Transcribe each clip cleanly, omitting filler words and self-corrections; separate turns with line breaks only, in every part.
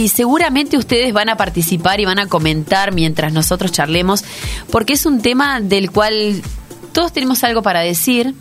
y seguramente ustedes van a participar y van a comentar mientras nosotros charlemos, porque es un tema del cual todos tenemos algo para decir.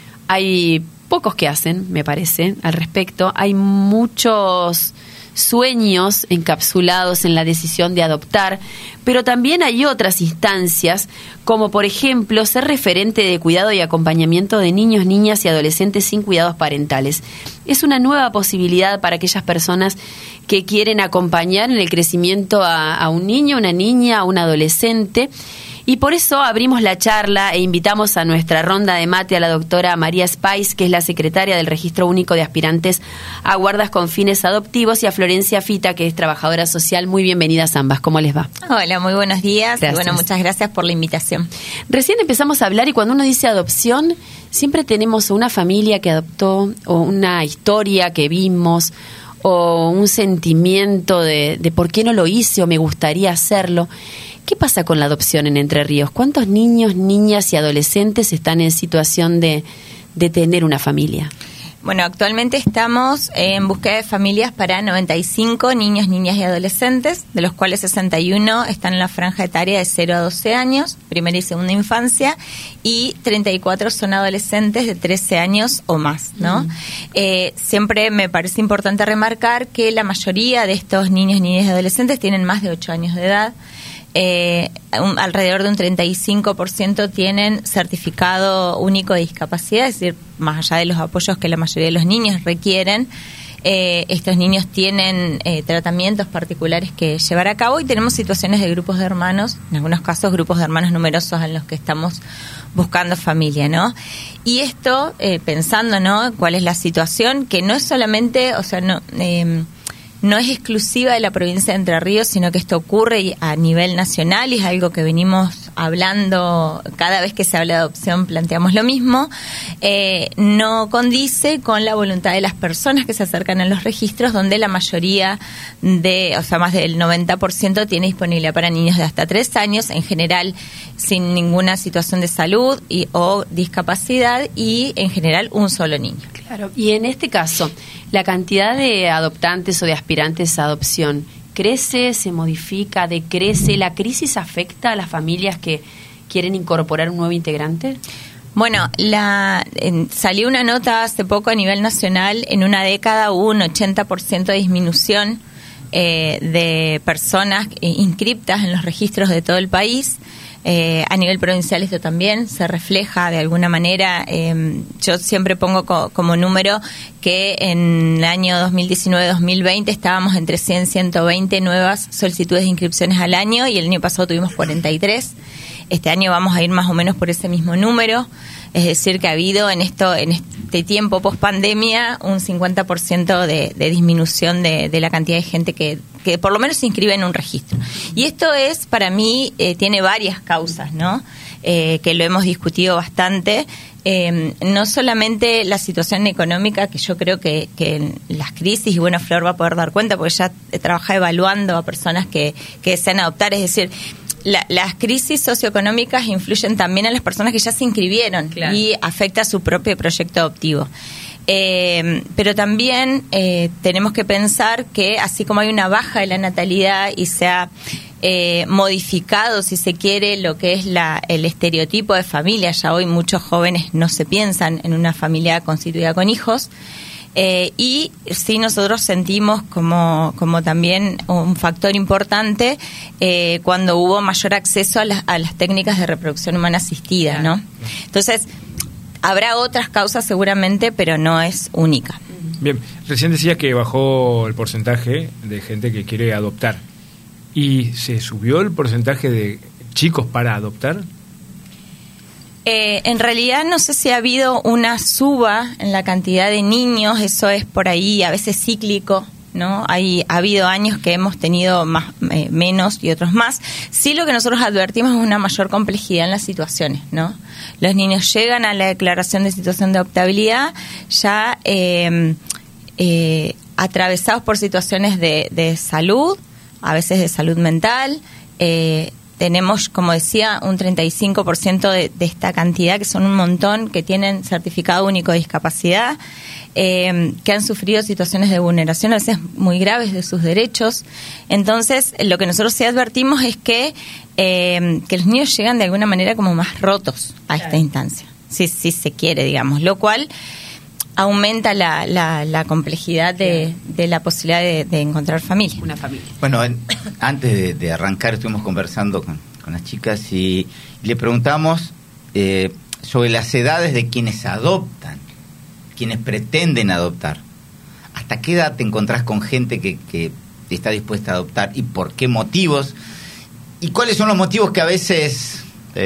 Hay pocos que hacen, me parece, al respecto. Hay muchos sueños encapsulados en la decisión de adoptar, pero también hay otras instancias, como por ejemplo ser referente de cuidado y acompañamiento de niños, niñas y adolescentes sin cuidados parentales. Es una nueva posibilidad para aquellas personas que quieren acompañar en el crecimiento a un niño, una niña, a un adolescente. Y por eso abrimos la charla e invitamos a nuestra ronda de mate a la doctora María Spice, que es la secretaria del Registro Único de Aspirantes a Guardas con Fines Adoptivos, y a Florencia Fita, que es trabajadora social. Muy bienvenidas ambas. ¿Cómo les va?
Hola, muy buenos días.
Gracias.
Y bueno, muchas gracias por la invitación.
Recién empezamos a hablar y cuando uno dice adopción, siempre tenemos una familia que adoptó o una historia que vimos o un sentimiento de por qué no lo hice o me gustaría hacerlo. ¿Qué pasa con la adopción en Entre Ríos? ¿Cuántos niños, niñas y adolescentes están en situación de tener una familia?
Bueno, actualmente estamos en búsqueda de familias para 95 niños, niñas y adolescentes, de los cuales 61 están en la franja etaria de 0 a 12 años, primera y segunda infancia, y 34 son adolescentes de 13 años o más, ¿no? Siempre me parece importante remarcar que la mayoría de estos niños, niñas y adolescentes tienen más de 8 años de edad. Alrededor de un 35% tienen certificado único de discapacidad, es decir, más allá de los apoyos que la mayoría de los niños requieren, estos niños tienen tratamientos particulares que llevar a cabo, y tenemos situaciones de grupos de hermanos, en algunos casos grupos de hermanos numerosos en los que estamos buscando familia, ¿no? Y esto, pensando, ¿no?, cuál es la situación, que no es solamente, o sea, no es exclusiva de la provincia de Entre Ríos, sino que esto ocurre a nivel nacional y es algo que venimos hablando cada vez que se habla de adopción, planteamos lo mismo. No condice con la voluntad de las personas que se acercan a los registros, donde la mayoría o sea, más del 90% tiene disponibilidad para niños de hasta 3 años, en general sin ninguna situación de salud o discapacidad, y en general un solo niño.
Claro, y en este caso, la cantidad de adoptantes o de aspirantes a adopción, ¿crece, se modifica, decrece? ¿La crisis afecta a las familias que quieren incorporar un nuevo integrante?
Bueno, salió una nota hace poco a nivel nacional. En una década hubo un 80% de disminución de personas inscriptas en los registros de todo el país. A nivel provincial esto también se refleja de alguna manera. Yo siempre pongo como número que en el año 2019-2020 estábamos entre 100 y 120 nuevas solicitudes de inscripciones al año, y el año pasado tuvimos 43. Este año vamos a ir más o menos por ese mismo número, es decir, que ha habido en este tiempo post-pandemia un 50% de disminución de la cantidad de gente que por lo menos se inscribe en un registro. Y esto es, para mí, tiene varias causas, ¿no? Que lo hemos discutido bastante. No solamente la situación económica, que yo creo que las crisis, y bueno, Flor va a poder dar cuenta, porque ya trabaja evaluando a personas que desean adoptar, es decir, las crisis socioeconómicas influyen también a las personas que ya se inscribieron, claro, y afecta a su propio proyecto adoptivo. Pero también tenemos que pensar que así como hay una baja de la natalidad y se ha modificado, si se quiere, lo que es el estereotipo de familia, ya hoy muchos jóvenes no se piensan en una familia constituida con hijos. Y sí, nosotros sentimos como también un factor importante cuando hubo mayor acceso a las técnicas de reproducción humana asistida, ¿no? Entonces, habrá otras causas seguramente, pero no es única.
Bien, recién decías que bajó el porcentaje de gente que quiere adoptar. ¿Y se subió el porcentaje de chicos para adoptar?
En realidad no sé si ha habido una suba en la cantidad de niños, eso es por ahí a veces cíclico, ¿no? Ha habido años que hemos tenido menos y otros más. Sí, lo que nosotros advertimos es una mayor complejidad en las situaciones, ¿no? Los niños llegan a la declaración de situación de adoptabilidad ya atravesados por situaciones de salud, a veces de salud mental. Tenemos, como decía, un 35% de esta cantidad, que son un montón, que tienen certificado único de discapacidad. que han sufrido situaciones de vulneración a veces muy graves de sus derechos. Entonces, lo que nosotros sí advertimos es que los niños llegan de alguna manera como más rotos a esta instancia, si se quiere, digamos, lo cual aumenta la complejidad de la posibilidad de encontrar familia.
Una familia.
Bueno, antes de arrancar estuvimos conversando con las chicas y le preguntamos sobre las edades de quienes adoptan, quienes pretenden adoptar. ¿Hasta qué edad te encontrás con gente que está dispuesta a adoptar y por qué motivos? ¿Y cuáles son los motivos que a veces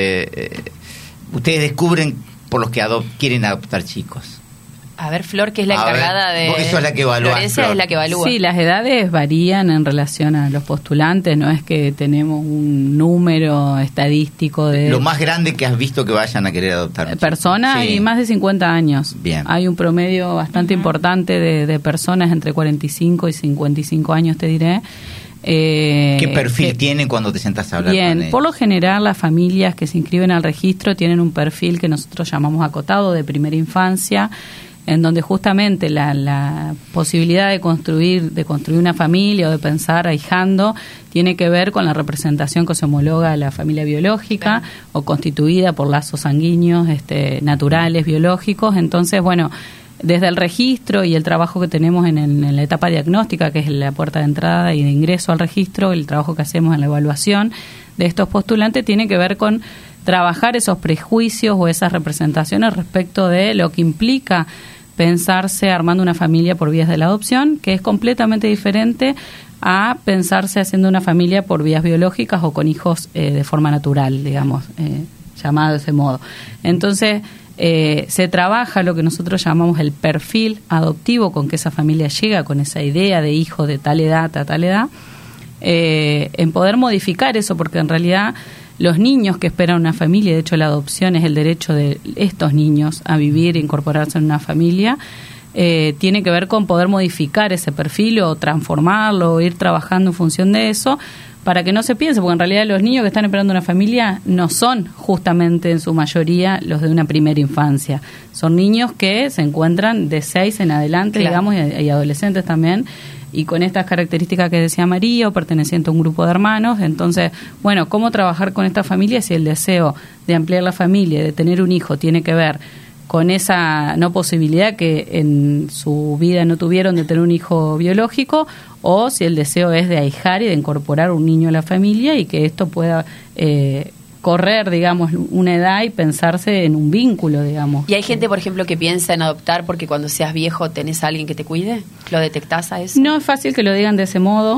ustedes descubren por los que quieren adoptar chicos?
A ver, Flor, que es la encargada de...
Vos que sos la que evalúa.
Florencia es la que evalúa.
Sí, las edades varían en relación a los postulantes, no es que tenemos un número estadístico de...
Lo más grande que has visto que vayan a querer adoptar.
Personas
sí.
Y más de 50 años.
Bien.
Hay un promedio bastante importante de personas entre 45 y 55 años, te diré.
¿Qué perfil tienen cuando te sentás a hablar con ellos?
Bien, por lo general las familias que se inscriben al registro tienen un perfil que nosotros llamamos acotado de primera infancia, en donde justamente la posibilidad de construir una familia o de pensar ahijando tiene que ver con la representación que se homologa a la familia biológica o constituida por lazos sanguíneos naturales, biológicos. Entonces, bueno, desde el registro y el trabajo que tenemos en la etapa diagnóstica, que es la puerta de entrada y de ingreso al registro, el trabajo que hacemos en la evaluación de estos postulantes tiene que ver con trabajar esos prejuicios o esas representaciones respecto de lo que implica pensarse armando una familia por vías de la adopción, que es completamente diferente a pensarse haciendo una familia por vías biológicas o con hijos de forma natural, digamos, llamado de ese modo. Entonces, se trabaja lo que nosotros llamamos el perfil adoptivo con que esa familia llega, con esa idea de hijo de tal edad a tal edad, en poder modificar eso, porque en realidad los niños que esperan una familia, de hecho la adopción es el derecho de estos niños a vivir e incorporarse en una familia, tiene que ver con poder modificar ese perfil o transformarlo o ir trabajando en función de eso para que no se piense, porque en realidad los niños que están esperando una familia no son justamente en su mayoría los de una primera infancia, son niños que se encuentran de 6 en adelante,
claro,
digamos, y adolescentes también, y con estas características que decía María, o perteneciente a un grupo de hermanos. Entonces, bueno, ¿cómo trabajar con esta familia si el deseo de ampliar la familia, de tener un hijo, tiene que ver con esa no posibilidad que en su vida no tuvieron de tener un hijo biológico, o si el deseo es de ahijar y de incorporar un niño a la familia y que esto pueda correr, digamos, una edad y pensarse en un vínculo, digamos.
¿Y hay gente, por ejemplo, que piensa en adoptar porque cuando seas viejo tenés a alguien que te cuide? ¿Lo detectás a eso?
No es fácil que lo digan de ese modo.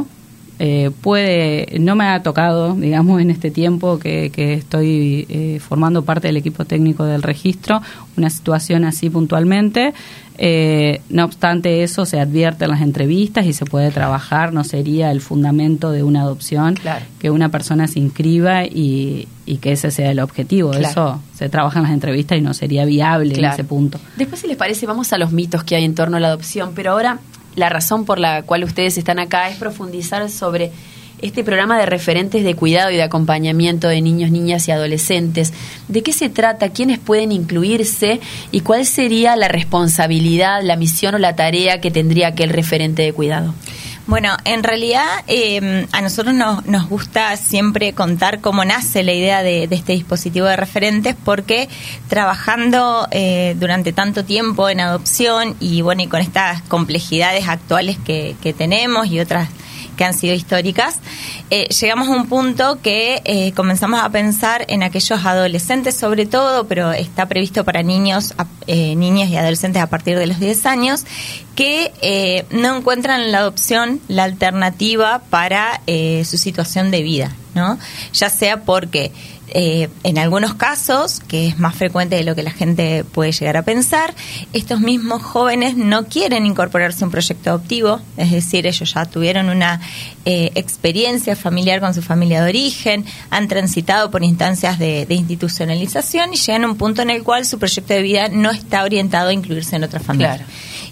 No me ha tocado, digamos, en este tiempo que estoy formando parte del equipo técnico del registro, una situación así puntualmente. No obstante eso, se advierte en las entrevistas y se puede trabajar. No sería el fundamento de una adopción, claro, que una persona se inscriba y que ese sea el objetivo. Claro. Eso se trabaja en las entrevistas y no sería viable, claro, en ese punto.
Después, si les parece, vamos a los mitos que hay en torno a la adopción, pero ahora la razón por la cual ustedes están acá es profundizar sobre este programa de referentes de cuidado y de acompañamiento de niños, niñas y adolescentes. ¿De qué se trata? ¿Quiénes pueden incluirse? ¿Y cuál sería la responsabilidad, la misión o la tarea que tendría aquel referente de cuidado?
Bueno, en realidad a nosotros nos gusta siempre contar cómo nace la idea de este dispositivo de referentes, porque trabajando durante tanto tiempo en adopción y bueno, y con estas complejidades actuales que tenemos y otras que han sido históricas, llegamos a un punto que comenzamos a pensar en aquellos adolescentes sobre todo, pero está previsto para niños y adolescentes a partir de los 10 años, que no encuentran en la adopción la alternativa para su situación de vida, ¿no? Ya sea porque en algunos casos, que es más frecuente de lo que la gente puede llegar a pensar, estos mismos jóvenes no quieren incorporarse a un proyecto adoptivo, es decir, ellos ya tuvieron una experiencia familiar con su familia de origen, han transitado por instancias de institucionalización y llegan a un punto en el cual su proyecto de vida no está orientado a incluirse en otra familia.
Claro.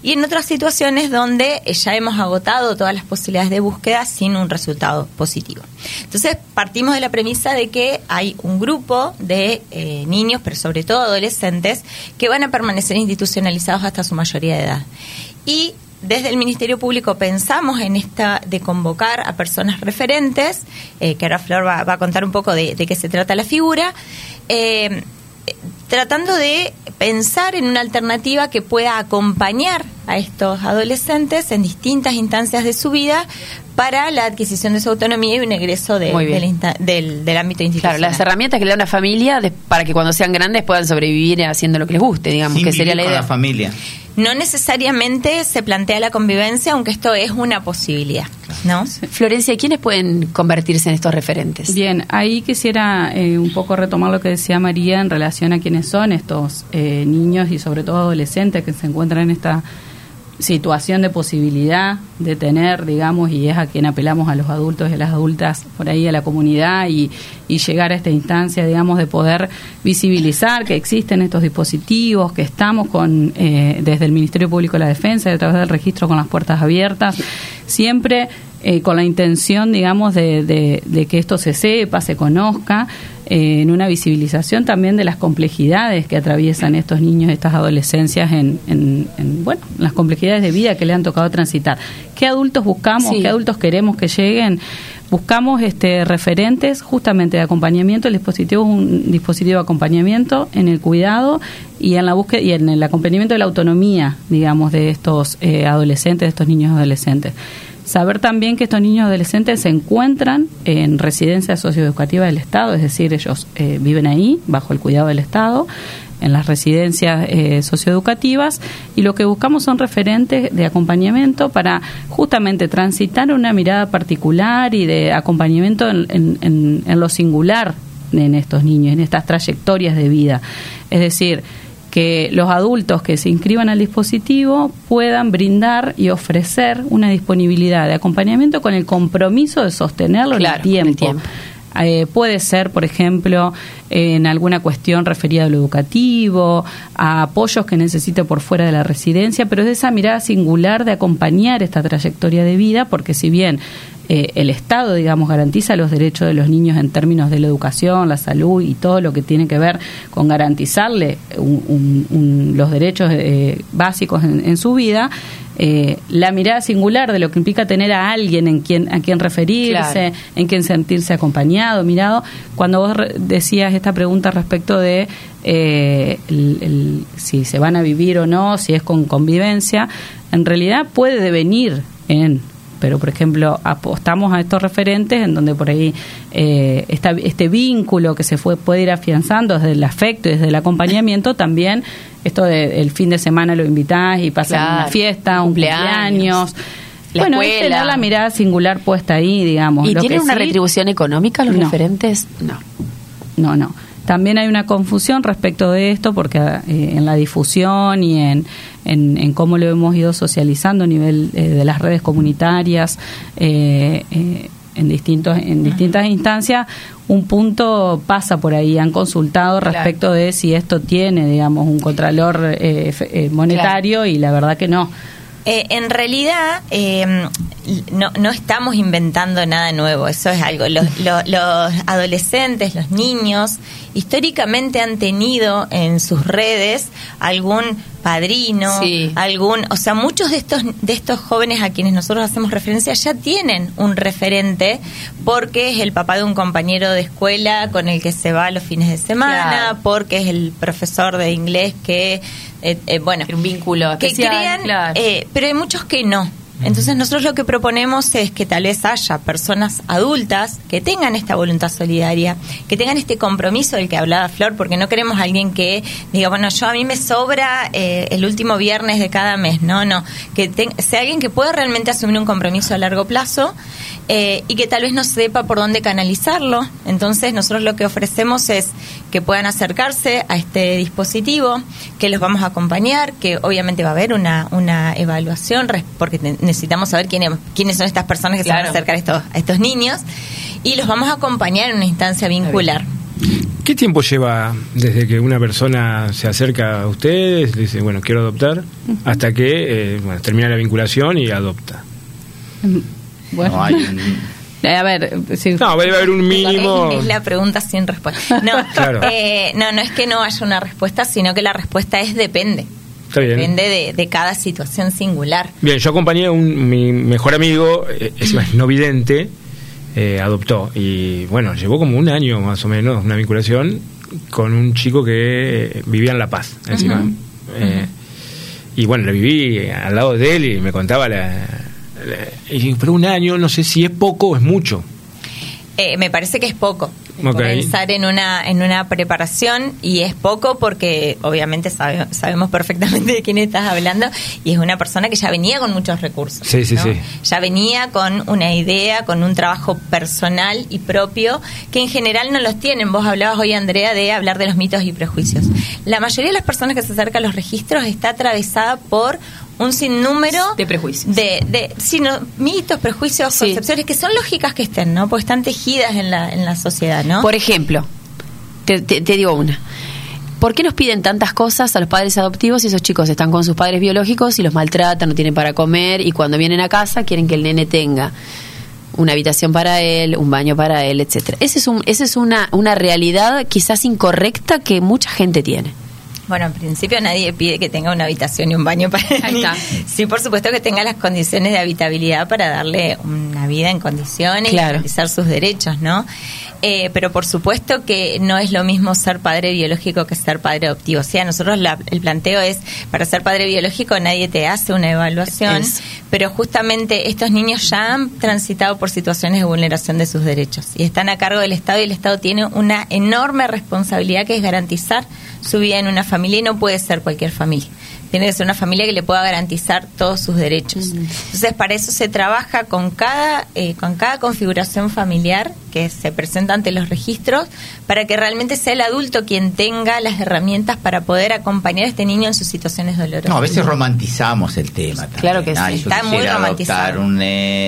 y en otras situaciones donde ya hemos agotado todas las posibilidades de búsqueda sin un resultado positivo. Entonces partimos de la premisa de que hay un grupo de niños, pero sobre todo adolescentes, que van a permanecer institucionalizados hasta su mayoría de edad. Y desde el Ministerio Público pensamos en esta de convocar a personas referentes, que ahora Flor va a contar un poco de qué se trata la figura, tratando de pensar en una alternativa que pueda acompañar a estos adolescentes en distintas instancias de su vida para la adquisición de su autonomía y un egreso del ámbito institucional.
Claro, las herramientas que le da una familia para que cuando sean grandes puedan sobrevivir haciendo lo que les guste, digamos,
sin
que sería la idea.
Con la familia.
No necesariamente se plantea la convivencia, aunque esto es una posibilidad, ¿no?
Florencia, ¿quiénes pueden convertirse en estos referentes?
Bien, ahí quisiera un poco retomar lo que decía María en relación a quiénes son estos niños y sobre todo adolescentes que se encuentran en esta situación de posibilidad de tener, digamos, y es a quien apelamos a los adultos y a las adultas por ahí, a la comunidad y llegar a esta instancia, digamos, de poder visibilizar que existen estos dispositivos, que estamos con desde el Ministerio Público de la Defensa y a través del registro con las puertas abiertas, siempre con la intención, digamos, de que esto se sepa, se conozca, en una visibilización también de las complejidades que atraviesan estos niños, estas adolescencias en las complejidades de vida que le han tocado transitar. ¿Qué adultos buscamos? Sí. ¿Qué adultos queremos que lleguen? Buscamos referentes justamente de acompañamiento. El dispositivo es un dispositivo de acompañamiento en el cuidado y en la búsqueda y en el acompañamiento de la autonomía, digamos, de estos adolescentes, de estos niños adolescentes. Saber también que estos niños adolescentes se encuentran en residencias socioeducativas del Estado, es decir, ellos viven ahí bajo el cuidado del Estado, en las residencias socioeducativas, y lo que buscamos son referentes de acompañamiento para justamente transitar una mirada particular y de acompañamiento en lo singular en estos niños, en estas trayectorias de vida. Es decir, que los adultos que se inscriban al dispositivo puedan brindar y ofrecer una disponibilidad de acompañamiento con el compromiso de sostenerlo en el tiempo. Puede ser, por ejemplo, en alguna cuestión referida a lo educativo, a apoyos que necesite por fuera de la residencia, pero es de esa mirada singular de acompañar esta trayectoria de vida, porque si bien el Estado, digamos, garantiza los derechos de los niños en términos de la educación, la salud y todo lo que tiene que ver con garantizarle los derechos básicos en su vida, la mirada singular de lo que implica tener a alguien a quien referirse, en quien sentirse acompañado, mirado. Cuando vos decías esta pregunta respecto de si se van a vivir o no, si es con convivencia, en realidad puede devenir pero por ejemplo apostamos a estos referentes en donde por ahí este vínculo que se puede ir afianzando desde el afecto y desde el acompañamiento, también esto el fin de semana lo invitás y pasan una fiesta, un cumpleaños. Bueno, es tener la mirada singular puesta ahí, digamos.
¿Y tienen una retribución económica los referentes?
No. También hay una confusión respecto de esto porque en la difusión y en cómo lo hemos ido socializando a nivel de las redes comunitarias en distintas instancias, un punto pasa por ahí. Han consultado respecto de si esto tiene, digamos, un contralor monetario y la verdad que no.
En realidad no estamos inventando nada nuevo, eso es algo. Los adolescentes, los niños, históricamente han tenido en sus redes algún padrino, muchos de estos jóvenes a quienes nosotros hacemos referencia ya tienen un referente porque es el papá de un compañero de escuela con el que se va los fines de semana, porque es el profesor de inglés que
un vínculo
que
especial,
crean, pero hay muchos que no. Entonces nosotros lo que proponemos es que tal vez haya personas adultas que tengan esta voluntad solidaria, que tengan este compromiso del que hablaba Flor, porque no queremos a alguien que diga, bueno, a mí me sobra el último viernes de cada mes, no, que sea alguien que pueda realmente asumir un compromiso a largo plazo y que tal vez no sepa por dónde canalizarlo. Entonces nosotros lo que ofrecemos es que puedan acercarse a este dispositivo, que los vamos a acompañar, que obviamente va a haber una evaluación, porque necesitamos saber quiénes son estas personas que se van a acercar a estos niños, y los vamos a acompañar en una instancia vincular.
¿Qué tiempo lleva desde que una persona se acerca a ustedes, dice, bueno, quiero adoptar, hasta que termina la vinculación y adopta?
Bueno.
No hay un...
A ver, si
No, debe haber un mínimo...
Es la pregunta sin respuesta. No,
Claro.
no es que no haya una respuesta, sino que la respuesta es depende.
Está bien.
Depende de cada situación singular.
Bien, yo acompañé a mi mejor amigo, es no vidente, adoptó, y bueno, llevó como un año más o menos una vinculación con un chico que vivía en La Paz, encima. Y bueno, le viví al lado de él y me contaba pero un año, no sé si es poco o es mucho.
Me parece que es poco.
Okay.
Pensar en una preparación, y es poco porque obviamente sabemos perfectamente de quién estás hablando, y es una persona que ya venía con muchos recursos.
Sí, sí,
¿no?
sí.
Ya venía con una idea, con un trabajo personal y propio que en general no los tienen. Vos hablabas hoy, Andrea, de hablar de los mitos y prejuicios. La mayoría de las personas que se acercan a los registros está atravesada por un sinnúmero
de prejuicios,
mitos, prejuicios,
sí,
concepciones que son lógicas que estén, ¿no? Porque están tejidas en la sociedad, ¿no?
Por ejemplo, te digo una. ¿Por qué nos piden tantas cosas a los padres adoptivos si esos chicos están con sus padres biológicos y los maltratan, no tienen para comer, y cuando vienen a casa quieren que el nene tenga una habitación para él, un baño para él, etcétera? Esa es una realidad quizás incorrecta que mucha gente tiene.
Bueno, en principio nadie pide que tenga una habitación y un baño para él.
Ahí está.
Sí, por supuesto que tenga las condiciones de habitabilidad para darle una vida en condiciones,
claro,
y garantizar sus derechos, ¿no? Pero por supuesto que no es lo mismo ser padre biológico que ser padre adoptivo. O sea, nosotros el planteo es, para ser padre biológico nadie te hace una evaluación, pero justamente estos niños ya han transitado por situaciones de vulneración de sus derechos y están a cargo del Estado, y el Estado tiene una enorme responsabilidad que es garantizar su vida en una familia, y no puede ser cualquier familia. Tiene que ser una familia que le pueda garantizar todos sus derechos. Entonces, para eso se trabaja con cada configuración familiar que se presenta ante los registros, para que realmente sea el adulto quien tenga las herramientas para poder acompañar a este niño en sus situaciones dolorosas.
No, a veces romantizamos el tema también.
Claro que sí.
Yo
Está muy
quisiera
romantizado.
adoptar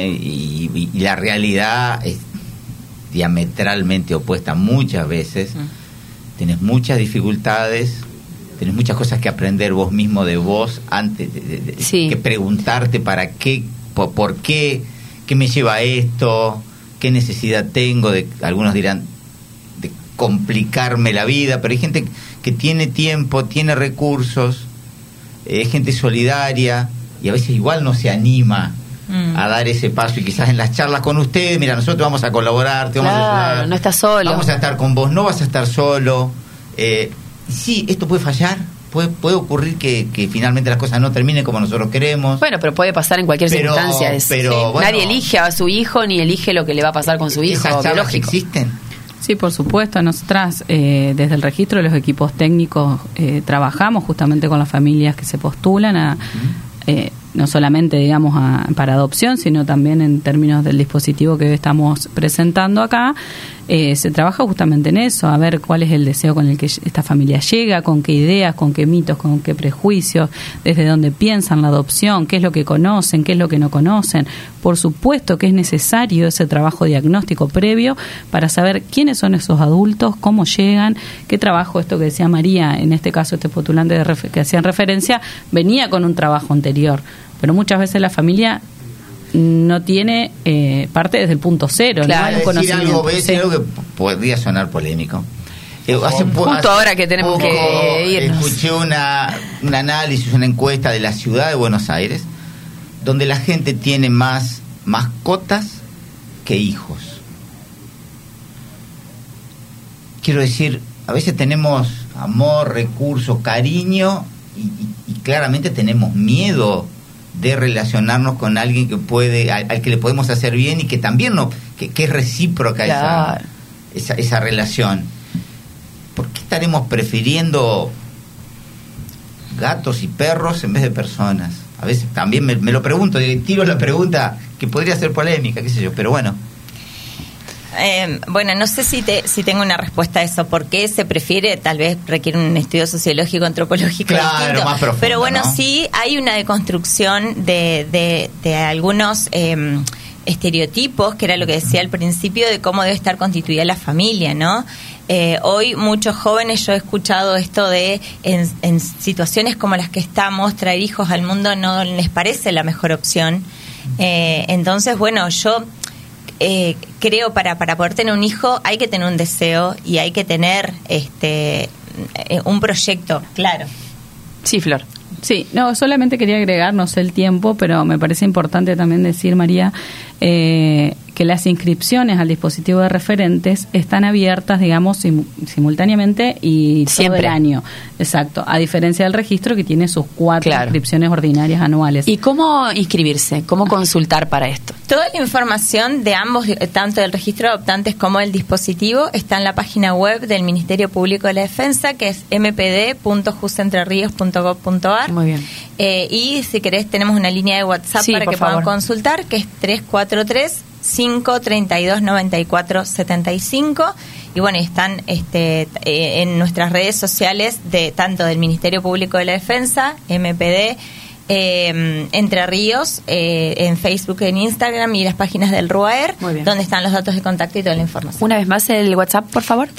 y la realidad es diametralmente opuesta muchas veces. Tenés muchas dificultades, tenés muchas cosas que aprender vos mismo de vos antes
sí,
que preguntarte para qué, por qué me lleva a esto, qué necesidad tengo algunos dirán de complicarme la vida, pero hay gente que tiene tiempo, tiene recursos, es gente solidaria, y a veces igual no se anima a dar ese paso, y quizás en las charlas con ustedes, mira, nosotros vamos a colaborar, te vamos a ayudar,
no estás solo,
vamos a estar con vos, no vas a estar solo. Sí, esto puede fallar, puede ocurrir que finalmente las cosas no terminen como nosotros queremos.
Bueno, pero puede pasar en cualquier circunstancia.
Pero, bueno,
nadie elige a su hijo ni elige lo que le va a pasar con su hijo
¿esas charlas
biológico
existen?
Sí, por supuesto. Nosotras, desde el registro de los equipos técnicos, trabajamos justamente con las familias que se postulan no solamente, digamos, para adopción, sino también en términos del dispositivo que estamos presentando acá. Se trabaja justamente en eso, a ver cuál es el deseo con el que esta familia llega, con qué ideas, con qué mitos, con qué prejuicios, desde dónde piensan la adopción, qué es lo que conocen, qué es lo que no conocen. Por supuesto que es necesario ese trabajo diagnóstico previo para saber quiénes son esos adultos, cómo llegan, qué trabajo, esto que decía María, en este caso este postulante que hacían referencia, venía con un trabajo anterior, pero muchas veces la familia no tiene parte desde el punto cero.
Claro,
voy a decir algo que podría sonar polémico.
Justo ahora que tenemos que irnos.
Escuché un análisis, una encuesta de la ciudad de Buenos Aires, donde la gente tiene más mascotas que hijos. Quiero decir, a veces tenemos amor, recursos, cariño, y claramente tenemos miedo de relacionarnos con alguien que al que le podemos hacer bien, y que también que es recíproca, claro, esa relación. ¿Por qué estaremos prefiriendo gatos y perros en vez de personas? A veces también me lo pregunto, tiro la pregunta que podría ser polémica, qué sé yo, pero bueno.
Bueno, no sé si tengo una respuesta a eso. ¿Por qué se prefiere? Tal vez requiere un estudio sociológico, antropológico,
claro,
distinto.
más profundo,
pero bueno,
¿no?
Sí hay una deconstrucción de algunos estereotipos, que era lo que decía al principio, de cómo debe estar constituida la familia, ¿no? Hoy muchos jóvenes, yo he escuchado esto de en situaciones como las que estamos, traer hijos al mundo no les parece la mejor opción. Entonces, bueno, yo creo para poder tener un hijo hay que tener un deseo y hay que tener un proyecto, claro.
Sí, Flor.
Sí, no, solamente quería agregar, no sé el tiempo, pero me parece importante también decir, María, que las inscripciones al dispositivo de referentes están abiertas, digamos, simultáneamente y
siempre.
todo el año. Exacto, a diferencia del registro que tiene sus 4
Claro.
inscripciones ordinarias anuales.
¿Y cómo inscribirse? ¿Cómo consultar para esto?
Toda la información de ambos, tanto del registro de adoptantes como del dispositivo, está en la página web del Ministerio Público de la Defensa, que es mpd.jusentrerrios.gov.ar.
Muy bien.
Y si querés, tenemos una línea de WhatsApp
Sí,
para
por
que
favor.
puedan consultar, que es 343-532-9475. Y bueno, están en nuestras redes sociales de tanto del Ministerio Público de la Defensa, MPD, Entre Ríos, en Facebook, en Instagram y las páginas del RUAER,
Muy bien.
donde están los datos de contacto y toda la información.
Una vez más el WhatsApp, por favor.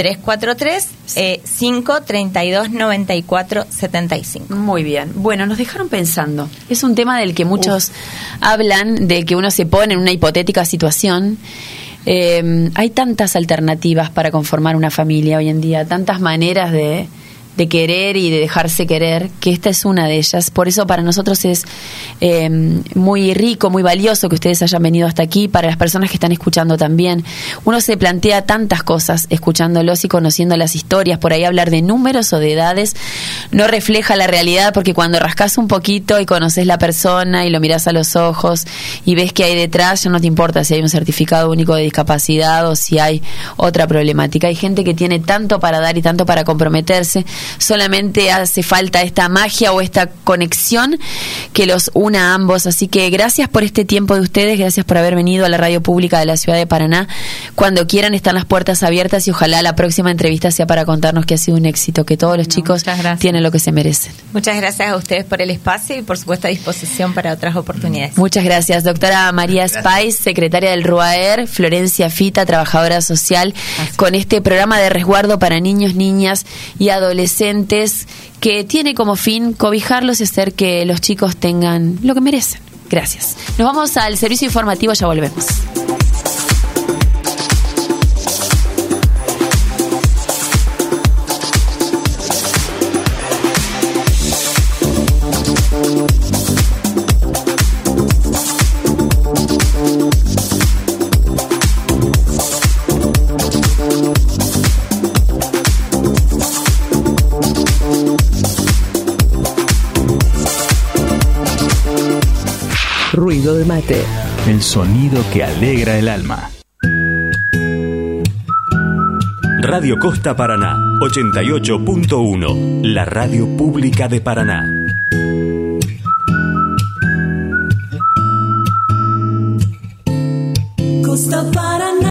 343-532-9475.
Muy bien. Bueno, nos dejaron pensando. Es un tema del que muchos hablan, de que uno se pone en una hipotética situación. Hay tantas alternativas para conformar una familia hoy en día, tantas maneras de querer y de dejarse querer, que esta es una de ellas. Por eso para nosotros es muy rico, muy valioso que ustedes hayan venido hasta aquí, para las personas que están escuchando también. Uno se plantea tantas cosas escuchándolos y conociendo las historias. Por ahí hablar de números o de edades no refleja la realidad, porque cuando rascas un poquito y conoces la persona y lo mirás a los ojos y ves que hay detrás, ya no te importa si hay un certificado único de discapacidad o si hay otra problemática. Hay gente que tiene tanto para dar y tanto para comprometerse. Solamente hace falta esta magia o esta conexión que los una a ambos. Así que gracias por este tiempo de ustedes, gracias por haber venido a la radio pública de la ciudad de Paraná. Cuando quieran están las puertas abiertas y ojalá la próxima entrevista sea para contarnos que ha sido un éxito, que todos los chicos tienen lo que se merecen.
Muchas gracias a ustedes por el espacio y por supuesto a disposición para otras oportunidades.
Muchas gracias, doctora María Spice, secretaria del RUAER, Florencia Fita, trabajadora social, con este programa de resguardo para niños, niñas y adolescentes que tiene como fin cobijarlos y hacer que los chicos tengan lo que merecen. Gracias. Nos vamos al servicio informativo, ya volvemos.
Ruido de mate.
El sonido que alegra el alma. Radio Costa Paraná, 88.1, la radio pública de Paraná.
Costa Paraná.